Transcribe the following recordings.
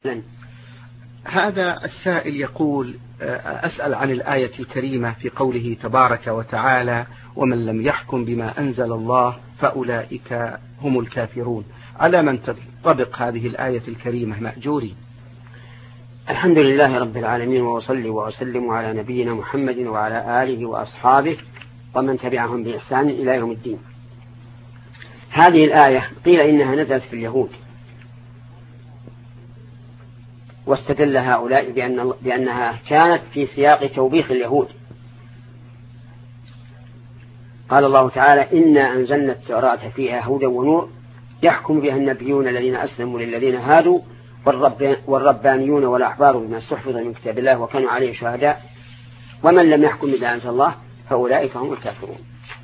هذا السائل يقول أسأل عن الآية الكريمة في قوله تبارك وتعالى: ومن لم يحكم بما أنزل الله فأولئك هم الكافرون. على من تطبق هذه الآية الكريمة مأجوري؟ الحمد لله رب العالمين، وأصلي وأسلم على نبينا محمد وعلى آله وأصحابه ومن تبعهم بإحسان إلى يوم الدين. هذه الآية قيل إنها نزلت في اليهود، واستدل هؤلاء بأنها كانت في سياق توبيخ اليهود. قال الله تعالى: إنا أنزلنا التوراة فيها هدى ونور يحكم بها النبيون الذين أسلموا للذين هادوا والربانيون والأحبار بما استحفظ من كتاب الله وكانوا عليه شهداء ومن لم يحكم بما أنزل الله فأولئك هم الكافرون.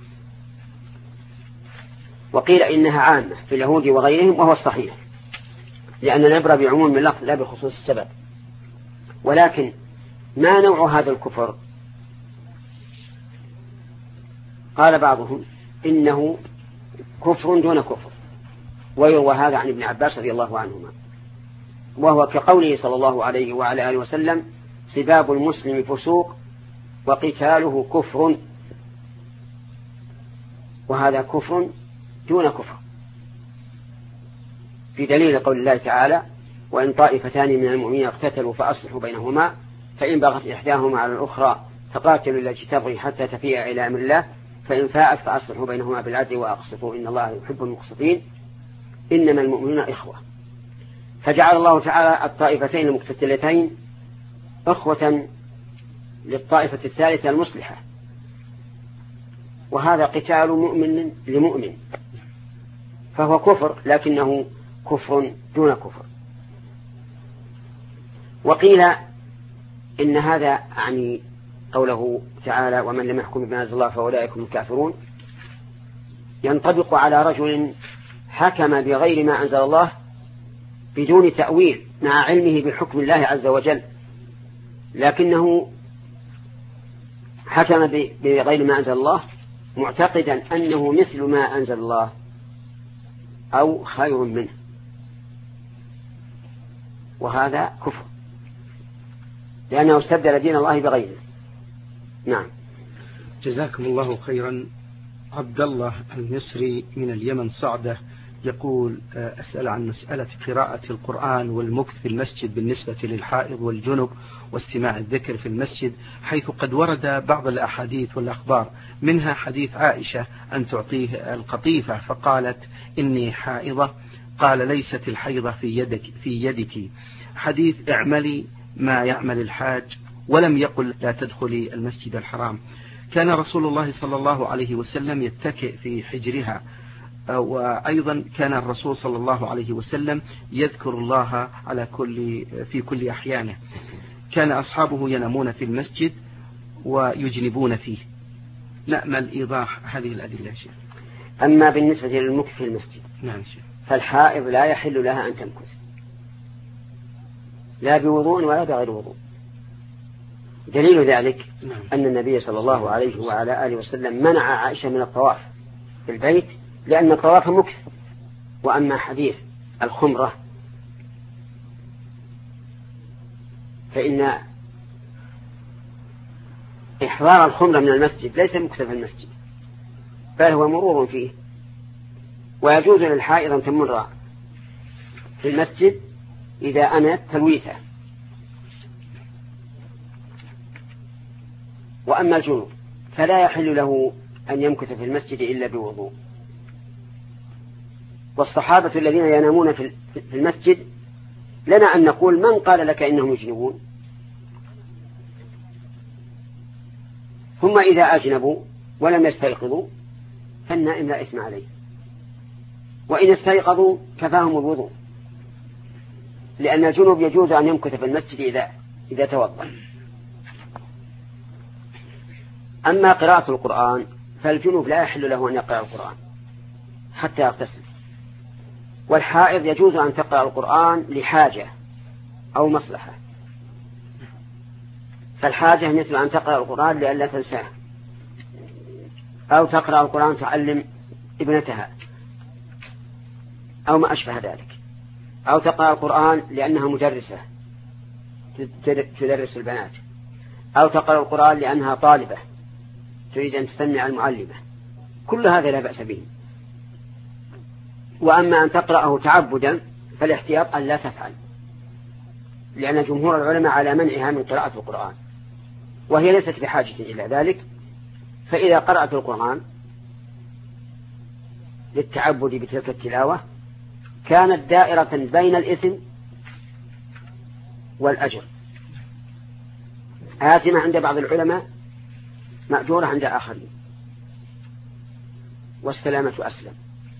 وقيل إنها عامة في اليهود وغيرهم، وهو الصحيح، لأن نبرأ بعموم اللفظ لا بخصوص السبب. ولكن ما نوع هذا الكفر؟ قال بعضهم إنه كفر دون كفر، ويروى هذا عن ابن عباس رضي الله عنهما، وهو كقوله صلى الله عليه وعلى آله وسلم: سباب المسلم فسوق وقتاله كفر. وهذا كفر دون كفر، في دليل قول الله تعالى: وإن طائفتان من المؤمنين اقتتلوا فأصلحوا بينهما فإن بغت إحداهما على الأخرى فقاتلوا التي تبغي حتى تفيء إلى أمر الله فإن فاءت فأصلحوا بينهما بالعدل وأقسطوا إن الله يحب المقسطين إنما المؤمنون إخوة. فجعل الله تعالى الطائفتين المقتتلتين أخوة للطائفة الثالثة المصلحة، وهذا قتال مؤمن لمؤمن، فهو كفر لكنه كفر دون كفر. وقيل إن هذا يعني قوله تعالى: ومن لم يحكم بما أنزل الله فأولئك هم الكافرون، ينطبق على رجل حكم بغير ما أنزل الله بدون تأويل مع علمه بحكم الله عز وجل، لكنه حكم بغير ما أنزل الله معتقدا أنه مثل ما أنزل الله أو خير منه، وهذا كفر لأنه استبدل دين الله بغيره. نعم. جزاكم الله خيرا. عبد الله المصري من اليمن صعدة يقول: أسأل عن مسألة قراءة القرآن والمكث في المسجد بالنسبة للحائض والجنب واستماع الذكر في المسجد، حيث قد ورد بعض الأحاديث والأخبار، منها حديث عائشة أن تعطيه القطيفة فقالت: إني حائضة، قال: ليست الحيضة في يدك. حديث اعملي ما يعمل الحاج، ولم يقل لا تدخلي المسجد الحرام. كان رسول الله صلى الله عليه وسلم يتكئ في حجرها، وأيضا كان الرسول صلى الله عليه وسلم يذكر الله في كل أحيانه. كان أصحابه ينامون في المسجد ويجنبون فيه. نأمل إيضاح هذه الأدلة شيخ. أما بالنسبة للمكث في المسجد، نعم شيخ، فالحائض لا يحل لها أن تمكث لا بوضوء ولا بغير وضوء. دليل ذلك أن النبي صلى الله عليه وعلى آله وسلم منع عائشة من الطواف في البيت لأن الطواف مكث. وأما حديث الخمرة فإن إحضار الخمرة من المسجد ليس مكث في المسجد، بل هو مرور فيه، ويجوز للحائض أن تمر في المسجد إذا أمنت تلويثه. وأما الجنوب فلا يحل له أن يمكث في المسجد إلا بوضوء. والصحابة الذين ينامون في المسجد لنا أن نقول: من قال لك إنهم يجنبون؟ ثم إذا أجنبوا ولم يستيقظوا فالنائم لا إثم عليه، وإن استيقظوا كفاهم الوضوء، لأن الجنوب يجوز أن يمكث في المسجد إذا توضأ. أما قراءة القرآن فالجنوب لا يحل له أن يقرأ القرآن حتى يغتسل، والحائض يجوز أن تقرأ القرآن لحاجة أو مصلحة. فالحاجة مثل أن تقرأ القرآن لئلا تنساه، أو تقرأ القرآن تعلم ابنتها، أو ما أشبه ذلك. أو تقرأ القرآن لأنها مدرسة تدرس البنات، أو تقرأ القرآن لأنها طالبة تريد أن تسمع المعلمة، كل هذا لا بأس به. وأما أن تقرأه تعبدا فالاحتياط أن لا تفعل، لأن جمهور العلماء على منعها من قراءة القرآن، وهي ليست بحاجة إلى ذلك. فإذا قرأت القرآن للتعبد بتلك التلاوة كانت دائرة بين الإثم والأجر، آثمة عند بعض العلماء مأجورة عند آخرين، والسلامة أسلم.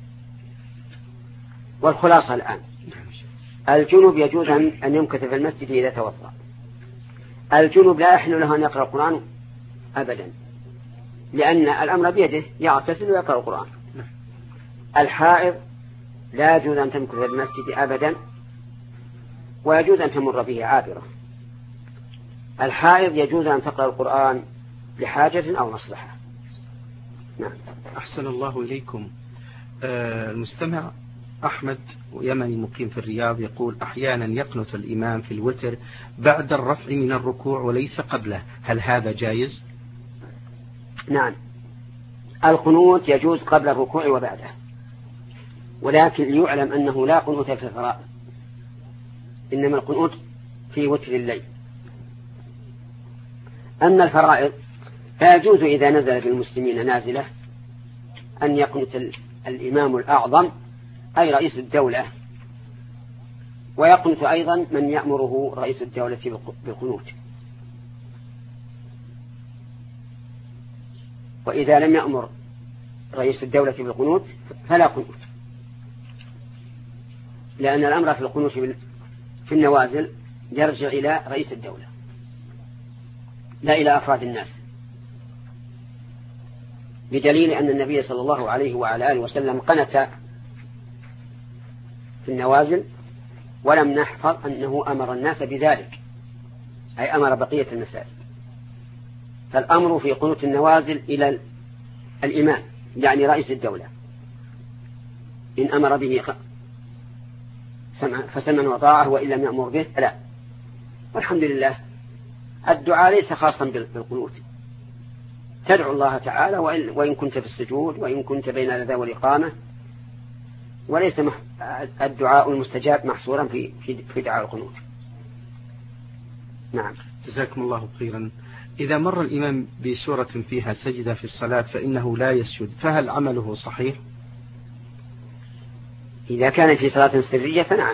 والخلاصة الآن الجنوب يجوز أن يمكث في المسجد إذا توضأ. الجنوب لا يحل له أن يقرأ القرآن أبدا، لأن الأمر بيده، يغتسل ويقرأ القرآن. الحائض لا يجوز أن تمكث في المسجد أبدا، ويجوز أن تمر به عابرة. الحائض يجوز أن تقرأ القرآن لحاجة أو مصلحة. نعم. أحسن الله إليكم. المستمع أحمد يمني مقيم في الرياض يقول: أحيانا يقنت الإمام في الوتر بعد الرفع من الركوع وليس قبله، هل هذا جائز؟ نعم، القنوت يجوز قبل الركوع وبعده، ولكن يعلم أنه لا قنوت في الفرائض، إنما القنوت في وتر الليل. أما الفرائض فيجوز إذا نزل بالمسلمين نازلة أن يقنت الإمام الأعظم أي رئيس الدولة، ويقنت أيضا من يأمره رئيس الدولة بالقنوت. وإذا لم يأمر رئيس الدولة بالقنوت فلا قنوت، لأن الأمر في القنوت في النوازل يرجع إلى رئيس الدولة لا إلى أفراد الناس، بدليل أن النبي صلى الله عليه وعلى آله وسلم قنت في النوازل ولم نحفظ أنه أمر الناس بذلك، أي أمر بقية المساجد. فالأمر في قنوت النوازل إلى الإمام يعني رئيس الدولة، إن أمر به فسمع وطاعه، وإن لم يأمر به لا. والحمد لله الدعاء ليس خاصا بالقنوت، تدعو الله تعالى وإن كنت في السجود وإن كنت بين الأذان والإقامة، وليس الدعاء المستجاب محصورا في دعاء القنوت. نعم. جزاكم الله خيرا. إذا مر الإمام بسورة فيها سجدة في الصلاة فإنه لا يسجد، فهل عمله صحيح؟ إذا كان في صلاة سرية فنعم،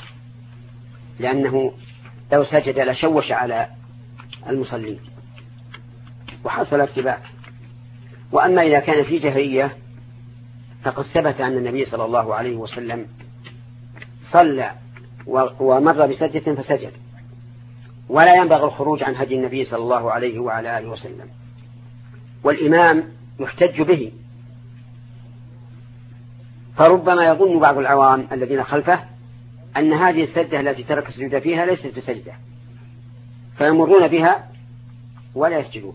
لأنه لو سجد لشوش على المصلين وحصل ارتباك. وأما إذا كان في جهرية فقد ثبت أن النبي صلى الله عليه وسلم صلى ومر بسجدة فسجد، ولا ينبغي الخروج عن هدي النبي صلى الله عليه وعلى آله وسلم. والإمام يحتج به، فربما يظن بعض العوام الذين خلفه أن هذه السجدة التي ترك السجود فيها ليست بسجدة، فيمرون بها ولا يسجدون.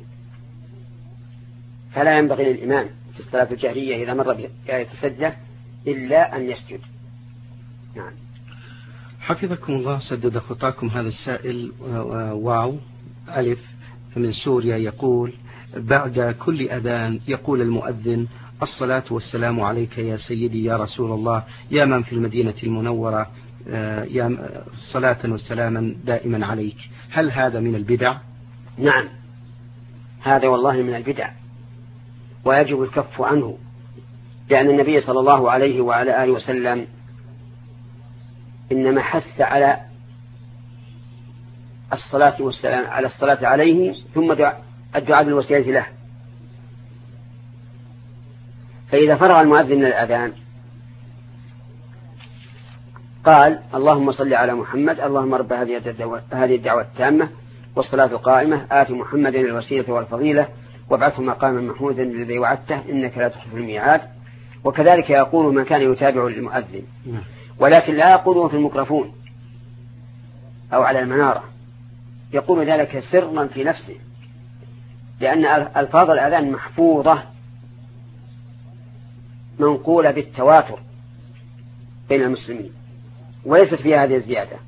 فلا ينبغي للإمام في الصلاة الجهرية إذا مر بآية السجدة إلا أن يسجد. نعم. حفظكم الله سدد خطاكم. هذا السائل واو ألف من سوريا يقول: بعد كل أذان يقول المؤذن: الصلاة والسلام عليك يا سيدي يا رسول الله يا من في المدينة المنورة، يا صلاة وسلاما دائما عليك، هل هذا من البدع؟ نعم، هذا والله من البدع، ويجب الكف عنه، لأن النبي صلى الله عليه وعلى آله وسلم إنما حث على الصلاة والسلام على الصلاة عليه ثم الدعاء بالوسيلة له. فإذا فرغ المؤذن من الأذان قال: اللهم صل على محمد، اللهم رب هذه الدعوة التامة والصلاة القائمة، آت محمدا الوسيلة والفضيلة وابعثه مقاما محمودا الذي وعدته إنك لا تخلف الميعاد. وكذلك يقول من كان يتابع المؤذن، ولكن لا يقوله في الميكروفون أو على المنارة، يقول ذلك سرا في نفسه، لأن ألفاظ الأذان محفوظة منقولة بالتواتر بين المسلمين، وليست فيها هذه الزيادة،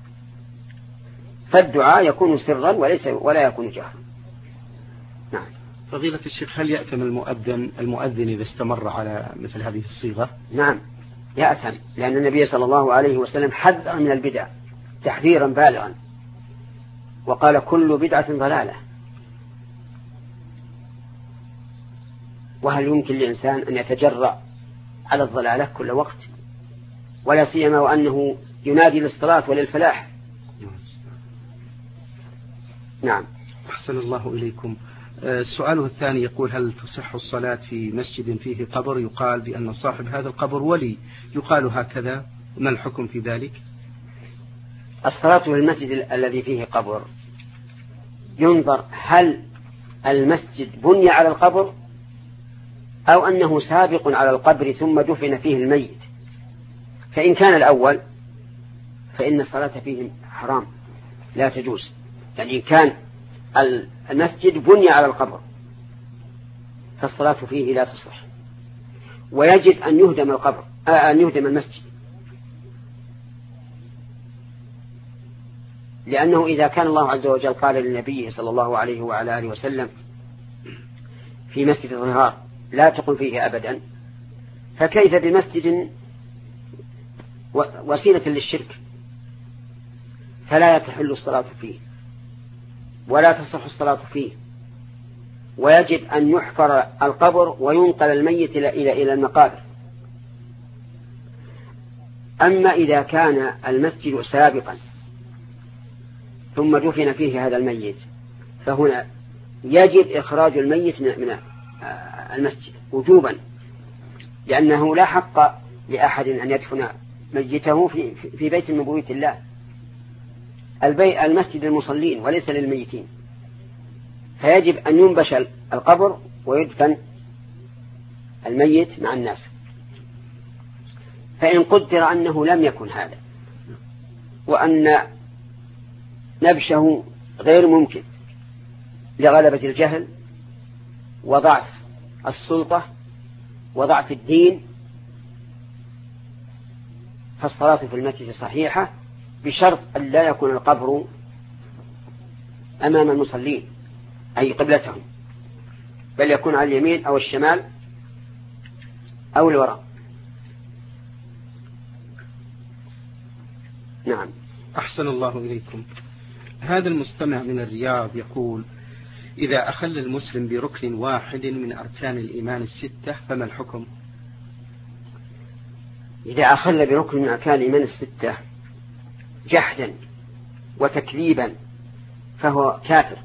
فالدعاء يكون سرا ولا يكون جهرا. نعم. فضيلة الشيخ، هل يأثم المؤذن إذا استمر على مثل هذه الصيغة؟ نعم يأثم، لأن النبي صلى الله عليه وسلم حذر من البدع تحذيرا بالغا، وقال كل بدعة ضلالة. وهل يمكن لإنسان أن يتجرأ على الضلالة كل وقت، ولا سيما وأنه ينادي للصلاة وللفلاح؟ نعم. أحسن الله إليكم. سؤاله الثاني يقول: هل تصح الصلاة في مسجد فيه قبر يقال بأن صاحب هذا القبر ولي، يقال هكذا، ما الحكم في ذلك؟ الصلاة في المسجد الذي فيه قبر ينظر هل المسجد بني على القبر أو أنه سابق على القبر ثم دفن فيه الميت. فإن كان الأول فإن الصلاة فيه حرام لا تجوز، يعني إن كان المسجد بني على القبر فالصلاة فيه لا تصح، ويجب أن يهدم القبر أن يهدم المسجد، لأنه إذا كان الله عز وجل قال للنبي صلى الله عليه وعلى آله وسلم في مسجد الظهار لا تقم فيه أبدا، فكيف بمسجد وسيلة للشرك؟ فلا تحل الصلاة فيه ولا تصح الصلاة فيه، ويجب أن يحفر القبر وينقل الميت إلى المقابر. أما إذا كان المسجد سابقا ثم دفن فيه هذا الميت فهنا يجب إخراج الميت من المسجد وجوبا، لأنه لا حق لأحد أن يدفن ميته في بيت من بيوت الله. المسجد للمصلين وليس للميتين، فيجب أن ينبش القبر ويدفن الميت مع الناس. فإن قدر أنه لم يكن هذا وأن نبشه غير ممكن لغلبة الجهل وضعف السلطة وضعف الدين، فالصلاة في المسجد صحيحة بشرط أن لا يكون القبر أمام المصلين أي قبلتهم، بل يكون على اليمين أو الشمال أو الوراء. نعم. أحسن الله إليكم. هذا المستمع من الرياض يقول: إذا أخل المسلم بركن واحد من أركان الإيمان الستة فما الحكم؟ إذا أخل بركن من أركان الإيمان الستة جحدا وتكذيبا فهو كافر.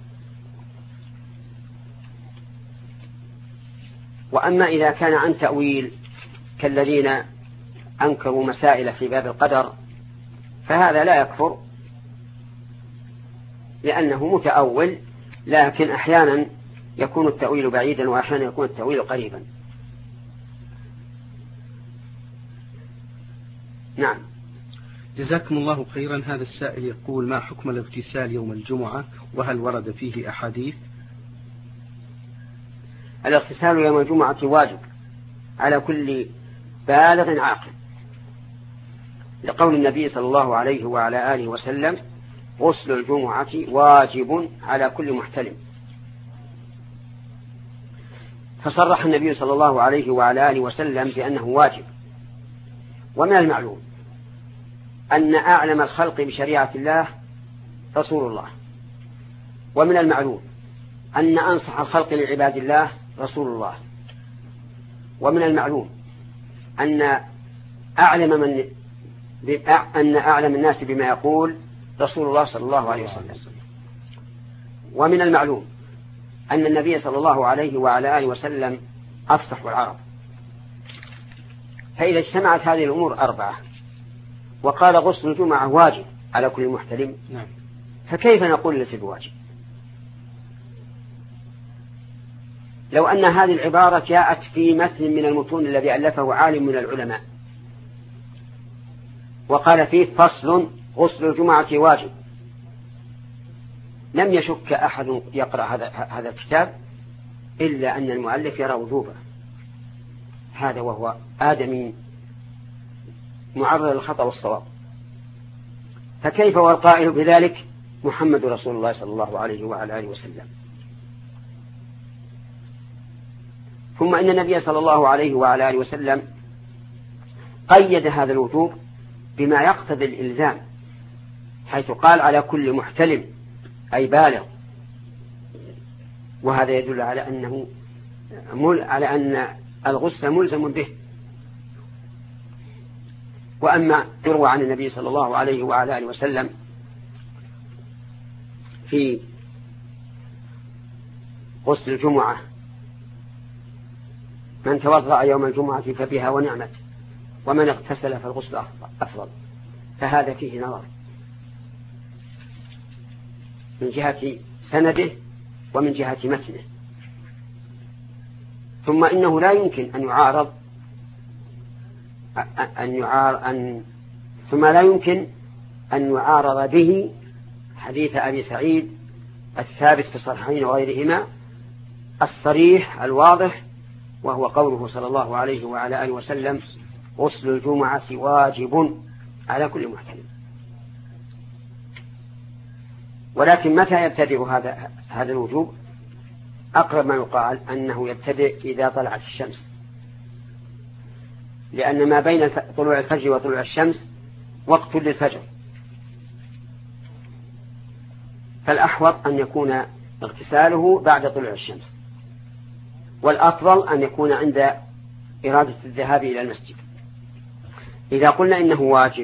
وأما إذا كان عن تأويل كالذين أنكروا مسائل في باب القدر فهذا لا يكفر، لأنه متأول، لكن أحيانا يكون التأويل بعيدا وأحيانا يكون التأويل قريبا. نعم. جزاكم الله خيرا. هذا السائل يقول: ما حكم الاغتسال يوم الجمعة وهل ورد فيه أحاديث؟ الاغتسال يوم الجمعة واجب على كل بالغ عاقل، لقول النبي صلى الله عليه وعلى آله وسلم: غسل الجمعة واجب على كل محتلم. فصرح النبي صلى الله عليه وعلى آله وسلم بأنه واجب. ومن المعلوم أن أعلم الخلق بشريعة الله رسول الله، ومن المعلوم أن أنصح الخلق لعباد الله رسول الله، ومن المعلوم أن أعلم الناس بما يقول رسول الله صلى الله عليه وسلم، ومن المعلوم أن النبي صلى الله عليه وعلى آله وسلم أفصح العرب. فإذا اجتمعت هذه الأمور أربعة وقال غسل الجمعة واجب على كل محتلم، فكيف نقول ليس بواجب؟ لو أن هذه العبارة جاءت في متن من المتون الذي ألفه عالم من العلماء وقال فيه: فصل غسل الجمعة واجب، لم يشك أحد يقرأ هذا الكتاب إلا أن المؤلف يرى وجوبه، هذا وهو آدمي معرض للخطأ والصواب. فكيف والقائل بذلك محمد رسول الله صلى الله عليه وعلى آله وسلم؟ ثم إن النبي صلى الله عليه وعلى آله وسلم قيد هذا الوجوب بما يقتضي الإلزام، حيث قال على كل محتلم أي بالغ، وهذا يدل على أن الغسل ملزم به. وأما يروى عن النبي صلى الله عليه وعلى آله وسلم في غسل الجمعة: من توضأ يوم الجمعة فبها ونعمت، ومن اغتسل فالغسل أفضل، فهذا فيه نظر من جهة سنده ومن جهة متنه. ثم إنه لا يمكن أن يعارض به حديث أبي سعيد الثابت في الصحيحين وغيرهما الصريح الواضح، وهو قوله صلى الله عليه وعلى آله وسلم: غسل الجمعة واجب على كل محتلم. ولكن متى يبتدئ هذا الوجوب؟ أقرب ما يقال أنه يبتدئ إذا طلعت الشمس، لأن ما بين طلوع الفجر وطلوع الشمس وقت للفجر، فالأحوط أن يكون اغتساله بعد طلوع الشمس، والأفضل أن يكون عند إرادة الذهاب إلى المسجد. إذا قلنا إنه واجب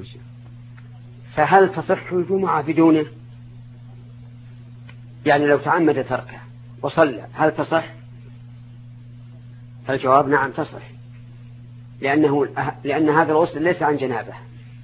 فهل تصح الجمعة بدونه؟ يعني لو تعمد تركه وصلى هل تصح؟ فالجواب نعم تصح، لأن هذا الغسل ليس عن جنابه،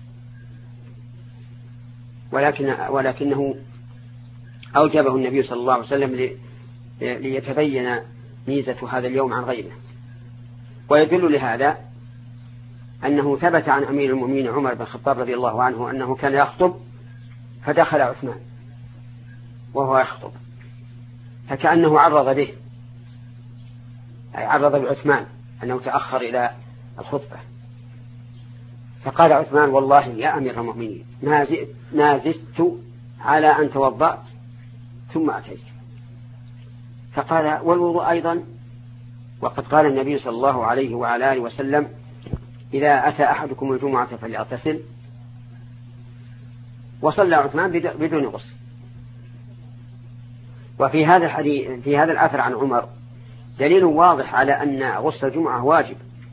ولكنه أوجبه النبي صلى الله عليه وسلم ليتبين ميزة هذا اليوم عن غيره. ويدل لهذا أنه ثبت عن أمير المؤمنين عمر بن الخطاب رضي الله عنه أنه كان يخطب فدخل عثمان وهو يخطب، فكأنه عرض به، أي عرض بعثمان أنه تأخر إلى الخطبة، فقال عثمان: والله يا أمير المؤمنين ما زدت على أن توضأت ثم أتيت. فقال: والوضوء أيضا؟ وقد قال النبي صلى الله عليه وعلى آله وسلم: إذا أتى أحدكم الجمعة فليغتسل. وصلى عثمان بدون غسل. وفي هذا الحديث في هذا الأثر عن عمر دليل واضح على أن غسل الجمعة واجب،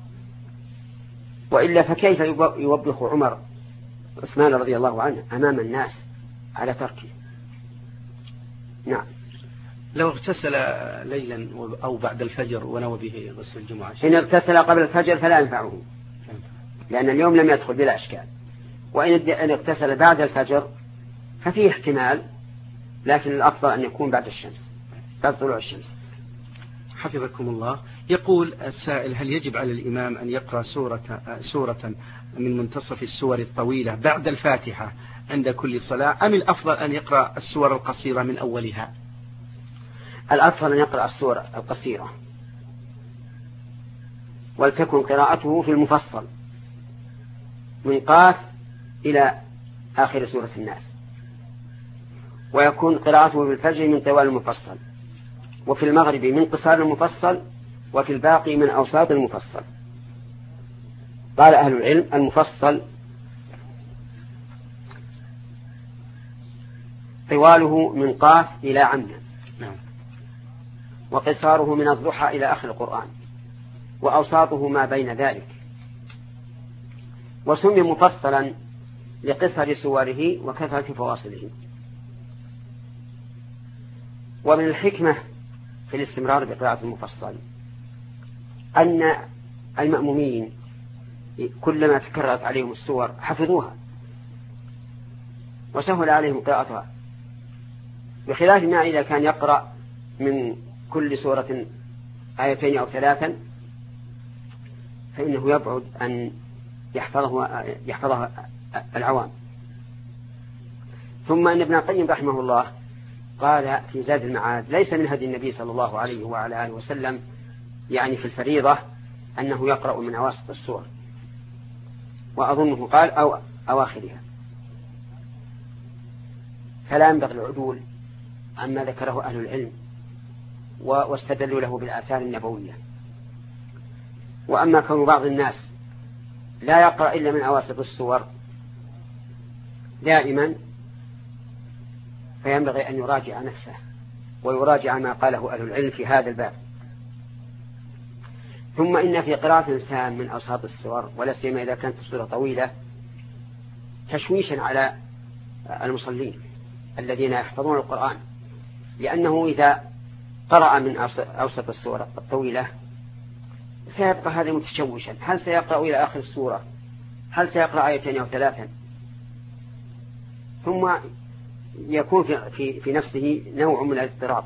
وإلا فكيف يوبخ عمر عثمان رضي الله عنه أمام الناس على تركه؟ نعم. لو اغتسل ليلا أو بعد الفجر ونوى به غسل الجمعة، إن اغتسل قبل الفجر فلا ينفعه، لأن اليوم لم يدخل بلا أشكال. وإن اغتسل بعد الفجر ففيه احتمال، لكن الأفضل أن يكون بعد الشمس، بعد طلوع الشمس. حفظكم الله. يقول السائل: هل يجب على الإمام أن يقرأ سورة من منتصف السور الطويلة بعد الفاتحة عند كل صلاة، أم الأفضل أن يقرأ السور القصيرة من أولها؟ الأفضل أن يقرأ السور القصيرة، ولتكن قراءته في المفصل من قاف إلى آخر سورة الناس، ويكون قراءته في الفجر من طوال المفصل، وفي المغرب من قصار المفصل، وفي الباقي من أوساط المفصل. قال أهل العلم: المفصل طواله من قاف إلى عمّ، وقصاره من الضحى إلى آخر القرآن، وأوساطه ما بين ذلك. وسمي مفصلا لقصر سوره وكثرة فواصله. ومن الحكمة في الاستمرار بقراءة المفصل أن المأمومين كلما تكررت عليهم السور حفظوها وسهل عليهم قراءتها، بخلاف ما إذا كان يقرأ من كل سورة آيتين أو ثلاثا فإنه يبعد أن يحفظها العوام. ثم أن ابن القيم رحمه الله قال في زاد المعاد: ليس من هدي النبي صلى الله عليه وعلى آله وسلم يعني في الفريضة أنه يقرأ من أواسط السور، وأظنه قال أو أواخرها. فلا ينبغي العدول عما ذكره أهل العلم واستدلوا له بالآثار النبوية. وأما كون بعض الناس لا يقرأ إلا من أواسط السور دائما، فينبغي أن يراجع نفسه ويراجع ما قاله أهل العلم في هذا الباب. ثم إن في قراءة الإنسان من أوساط السور ولا سيما إذا كانت السورة طويلة تشويشا على المصلين الذين يحفظون القرآن، لأنه إذا قرأ من أوسط السورة الطويلة سيبقى هذا متشوشا، هل سيقرأ إلى آخر السورة؟ هل سيقرأ آيتين أو ثلاثا؟ ثم يكون في نفسه نوع من الاضطراب.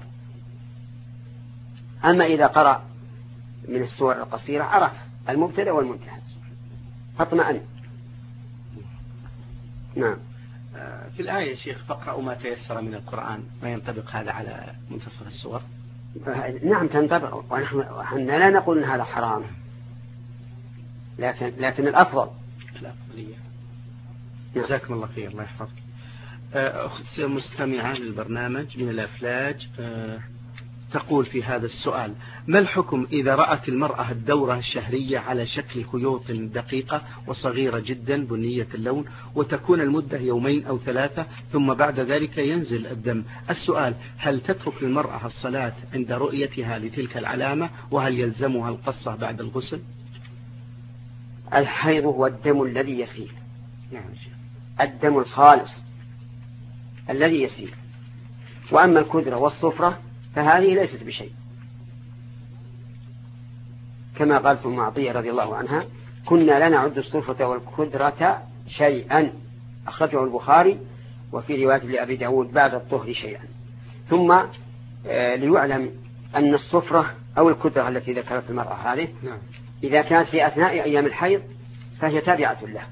أما إذا قرأ من السور القصيرة عرف المبتدأ والمنتهى فاطمأن. نعم. في الآية شيخ فاقرأوا ما تيسر من القرآن، ما ينطبق هذا على منتصف السور؟ نعم تنطبق، ونحن لا نقول أن هذا حرام، لكن الأفضلية. جزاكم الله خير، الله يحفظك. أخت مستمعة للبرنامج من الأفلاج تقول في هذا السؤال: ما الحكم إذا رأت المرأة الدورة الشهرية على شكل خيوط دقيقة وصغيرة جدا بنية اللون، وتكون المدة 2 أو 3 ثم بعد ذلك ينزل الدم؟ السؤال: هل تترك المرأة الصلاة عند رؤيتها لتلك العلامة، وهل يلزمها القصة بعد الغسل؟ الحيض هو الدم الذي يسيل، الدم الخالص الذي يسيل، وأما الكدرة والصفرة فهذه ليست بشيء، كما قالت أم عطية رضي الله عنها: كنا لا نعد الصفرة والكدرة شيئا، أخرجه البخاري، وفي رواية لأبي داود بعد الطهر شيئا. ثم ليعلم أن الصفرة أو الكدرة التي ذكرت المرأة هذه إذا كانت في أثناء أيام الحيض فهي تابعة له.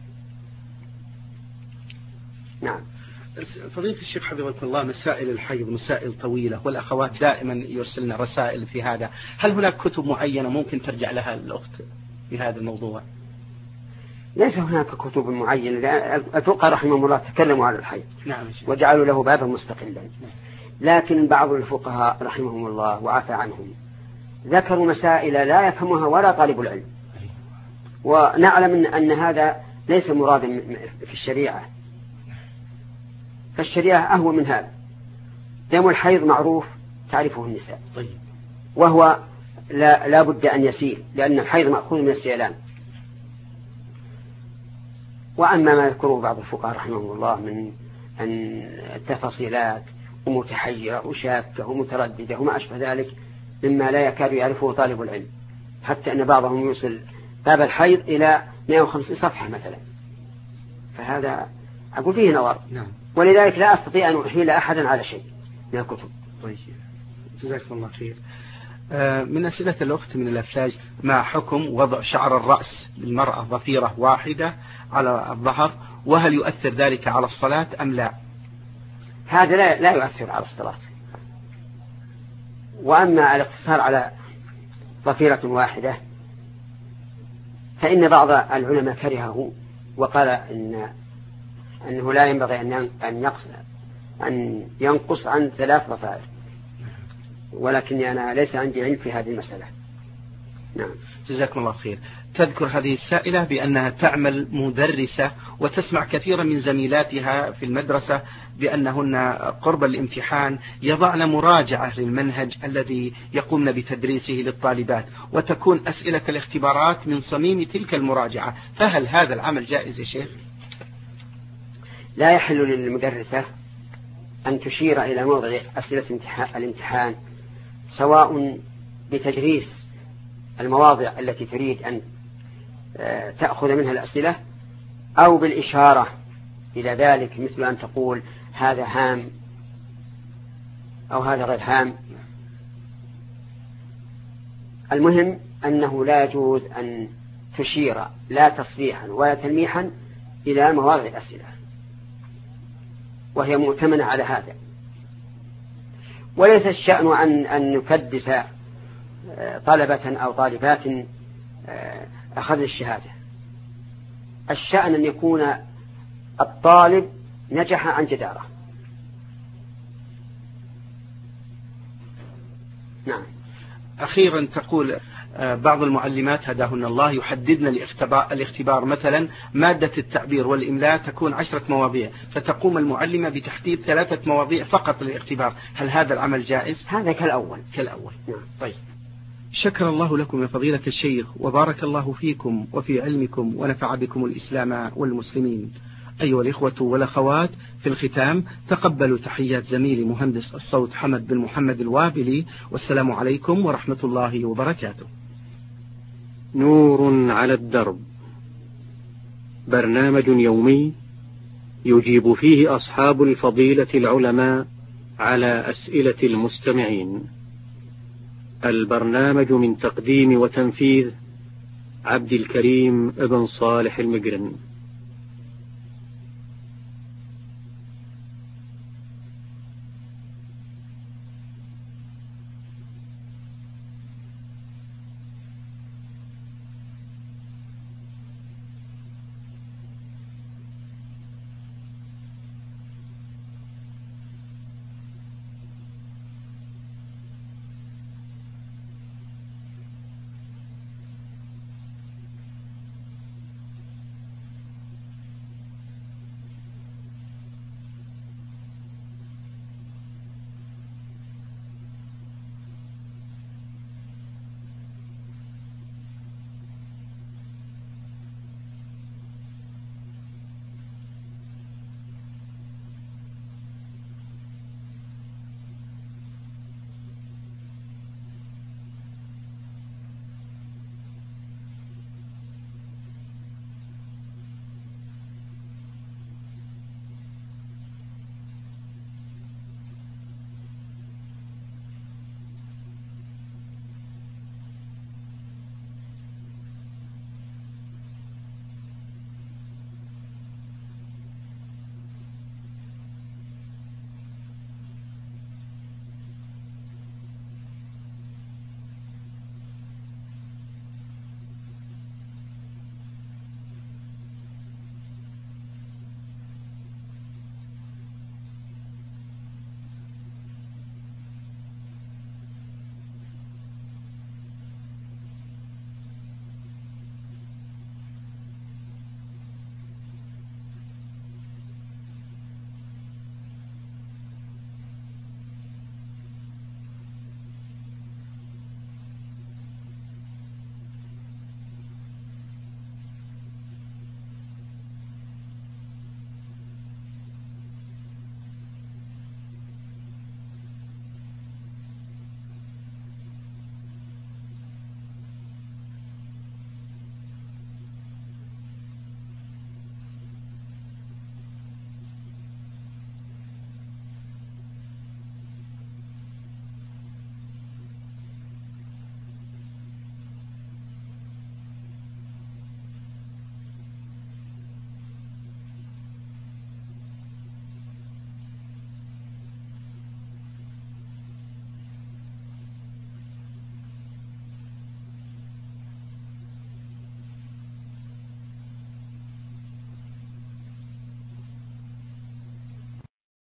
نعم. فضيلة الشيخ حفظكم الله، مسائل الحيض مسائل طويلة، والأخوات دائما يرسلن رسائل في هذا، هل هناك كتب معينة ممكن ترجع لها الأخت في هذا الموضوع؟ ليس هناك كتب معينة، أتوقع رحمه الله تكلموا على الحيض نعم وجعلوا له بابا مستقلا، لكن بعض الفقهاء رحمهم الله وعفى عنهم ذكروا مسائل لا يفهمها ولا طالب العلم، ونعلم أن هذا ليس مرادا في الشريعة، فالشريعة أهوى من هذا. دم الحيض معروف تعرفه النساء، وهو لا بد أن يسيل، لأن الحيض مأخوذ من السيلان. وأما ما يذكره بعض الفقهاء رحمهم الله من أن التفاصيلات ومتحيرة وشاكة ومترددة وما أشبه ذلك مما لا يكاد يعرفه طالب العلم، حتى أن بعضهم يوصل باب الحيض إلى 150 صفحة مثلا، فهذا أقول فيه نظر. ولذلك لا أستطيع أن أحيل أحدا على شيء من الكتب. طيب جزاكم الله خير. من أسئلة الأخت من الأفلاج: ما حكم وضع شعر الرأس للمرأة ضفيرة واحدة على الظهر، وهل يؤثر ذلك على الصلاة أم لا؟ هذا لا يؤثر على الصلاة. وأما الاقتصار على ضفيرة واحدة فإن بعض العلماء كرهه وقال أنه لا ينبغي أن ينقص عن 3 ضفائر، ولكن أنا ليس عندي علم في هذه المسألة. نعم. جزاكم الله خير. تذكر هذه السائلة بأنها تعمل مدرسة وتسمع كثيرا من زميلاتها في المدرسة بأنهن قرب الامتحان يضعن مراجعة للمنهج الذي يقومن بتدريسه للطالبات، وتكون أسئلة الاختبارات من صميم تلك المراجعة، فهل هذا العمل جائز يا شيخ؟ لا يحل للمدرسة أن تشير إلى موضع أسئلة الامتحان، سواء بتدريس المواضع التي تريد أن تأخذ منها الأسئلة أو بالإشارة إلى ذلك، مثل أن تقول هذا هام أو هذا غير هام. المهم أنه لا يجوز أن تشير لا تصريحا ولا تلميحا إلى مواضع الأسئلة، وهي مؤتمنة على هذا. وليس الشأن أن نكدس طلبة أو طالبات أخذ الشهادة، الشأن أن يكون الطالب نجح عن جدارة، نعم. أخيرا تقول بعض المعلمات هداهن الله يحددن الاختبار مثلا مادة التعبير والإملاء تكون 10 مواضيع، فتقوم المعلمة بتحديد 3 مواضيع فقط للاختبار، هل هذا العمل جائز؟ هذا كالأول. نعم. طيب، شكر الله لكم يا فضيلة الشيخ، وبارك الله فيكم وفي علمكم، ونفع بكم الإسلام والمسلمين. أيها الإخوة والأخوات، في الختام تقبلوا تحيات زميلي مهندس الصوت حمد بن محمد الوابلي، والسلام عليكم ورحمة الله وبركاته. نور على الدرب، برنامج يومي يجيب فيه أصحاب الفضيلة العلماء على أسئلة المستمعين. البرنامج من تقديم وتنفيذ عبد الكريم بن صالح المقرن.